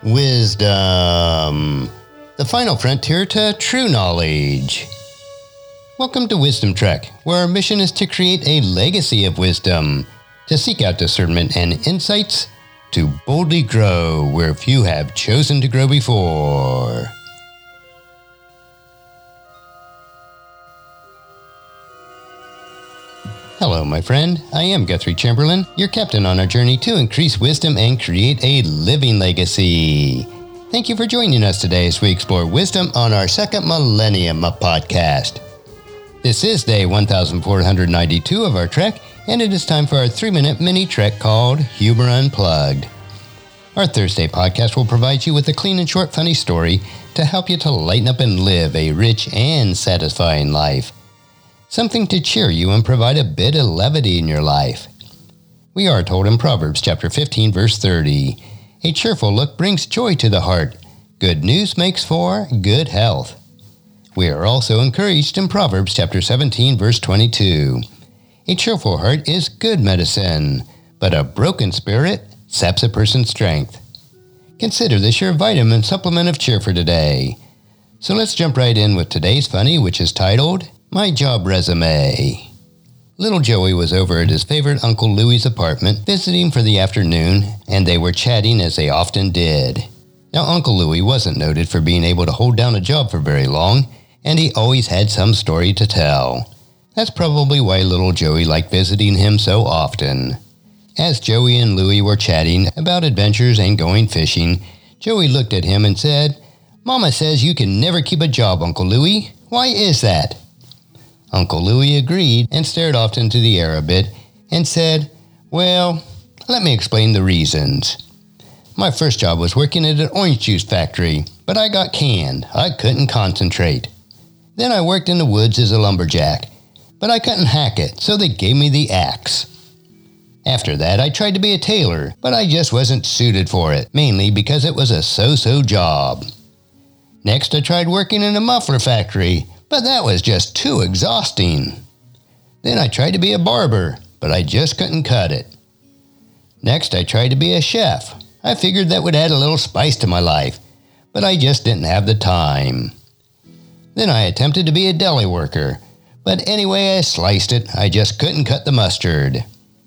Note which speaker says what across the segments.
Speaker 1: Wisdom, the final frontier to true knowledge. Welcome to Wisdom Trek, where our mission is to create a legacy of wisdom, to seek out discernment and insights, to boldly grow where few have chosen to grow before. Hello, my friend. I am Guthrie Chamberlain, your captain on our journey to increase wisdom and create a living legacy. Thank you for joining us today as we explore wisdom on our second millennium of podcast. This is day 1492 of our trek, and it is time for our 3-minute mini trek called Humor Unplugged. Our Thursday podcast will provide you with a clean and short funny story to help you to lighten up and live a rich and satisfying life. Something to cheer you and provide a bit of levity in your life. We are told in Proverbs chapter 15, verse 30, "A cheerful look brings joy to the heart. Good news makes for good health." We are also encouraged in Proverbs chapter 17, verse 22. "A cheerful heart is good medicine, but a broken spirit saps a person's strength." Consider this your vitamin supplement of cheer for today. So let's jump right in with today's funny, which is titled, My Job Resume. Little Joey was over at his favorite Uncle Louie's apartment visiting for the afternoon, and they were chatting as they often did. Now, Uncle Louie wasn't noted for being able to hold down a job for very long, and he always had some story to tell. That's probably why little Joey liked visiting him so often. As Joey and Louie were chatting about adventures and going fishing, Joey looked at him and said, "Mama says you can never keep a job, Uncle Louie. Why is that?" Uncle Louie agreed and stared off into the air a bit and said, "Well, let me explain the reasons. My first job was working at an orange juice factory, but I got canned. I couldn't concentrate. Then I worked in the woods as a lumberjack, but I couldn't hack it, so they gave me the axe. After that, I tried to be a tailor, but I just wasn't suited for it, mainly because it was a so-so job. Next, I tried working in a muffler factory, but that was just too exhausting. Then I tried to be a barber, but I just couldn't cut it. Next, I tried to be a chef. I figured that would add a little spice to my life, but I just didn't have the time. Then I attempted to be a deli worker, but anyway I sliced it, I just couldn't cut the mustard.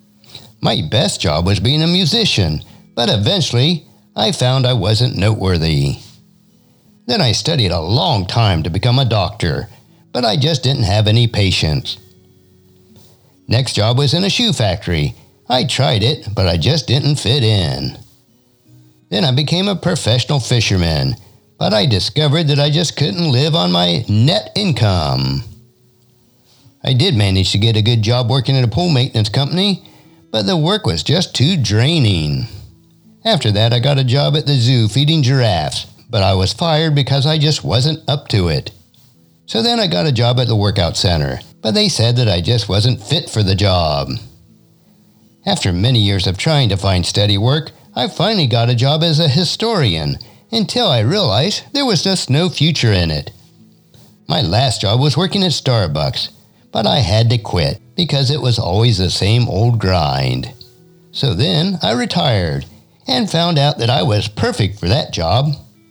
Speaker 1: My best job was being a musician, but eventually I found I wasn't noteworthy. Then I studied a long time to become a doctor, but I just didn't have any patience. Next job was in a shoe factory. I tried it, but I just didn't fit in. Then I became a professional fisherman, but I discovered that I just couldn't live on my net income. I did manage to get a good job working at a pool maintenance company, but the work was just too draining. After that, I got a job at the zoo feeding giraffes, but I was fired because I just wasn't up to it. So then I got a job at the workout center, but they said that I just wasn't fit for the job. After many years of trying to find steady work, I finally got a job as a historian, until I realized there was just no future in it. My last job was working at Starbucks, but I had to quit because it was always the same old grind. So then I retired and found out that I was perfect for that job.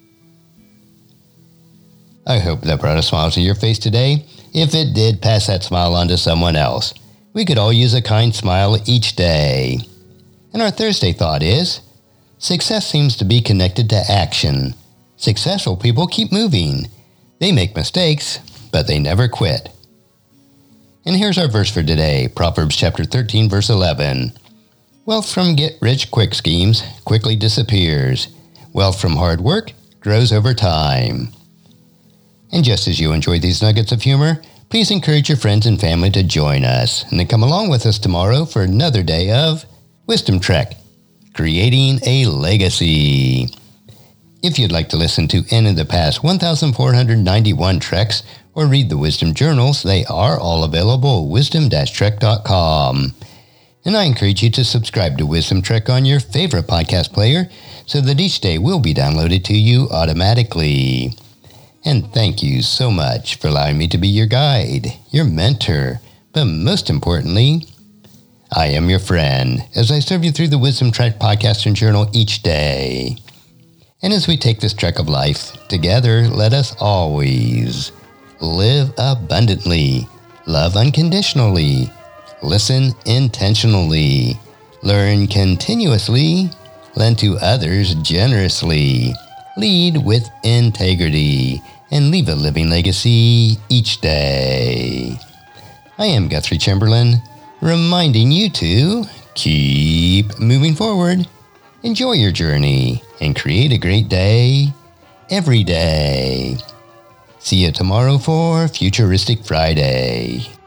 Speaker 1: I hope that brought a smile to your face today. If it did, pass that smile on to someone else. We could all use a kind smile each day. And our Thursday thought is, success seems to be connected to action. Successful people keep moving. They make mistakes, but they never quit. And here's our verse for today, Proverbs chapter 13, verse 11. Wealth from get-rich-quick schemes quickly disappears. Wealth from hard work grows over time. And just as you enjoy these nuggets of humor, please encourage your friends and family to join us, and then come along with us tomorrow for another day of Wisdom Trek, creating a legacy. If you'd like to listen to any of the past 1,491 treks or read the Wisdom Journals, they are all available at wisdom-trek.com. And I encourage you to subscribe to Wisdom Trek on your favorite podcast player so that each day will be downloaded to you automatically. And thank you so much for allowing me to be your guide, your mentor, but most importantly, I am your friend as I serve you through the Wisdom Trek podcast and journal each day. And as we take this trek of life together, let us always live abundantly, love unconditionally, listen intentionally, learn continuously, lend to others generously, lead with integrity, and leave a living legacy each day. I am Guthrie Chamberlain, reminding you to keep moving forward, enjoy your journey, and create a great day every day. See you tomorrow for Futuristic Friday.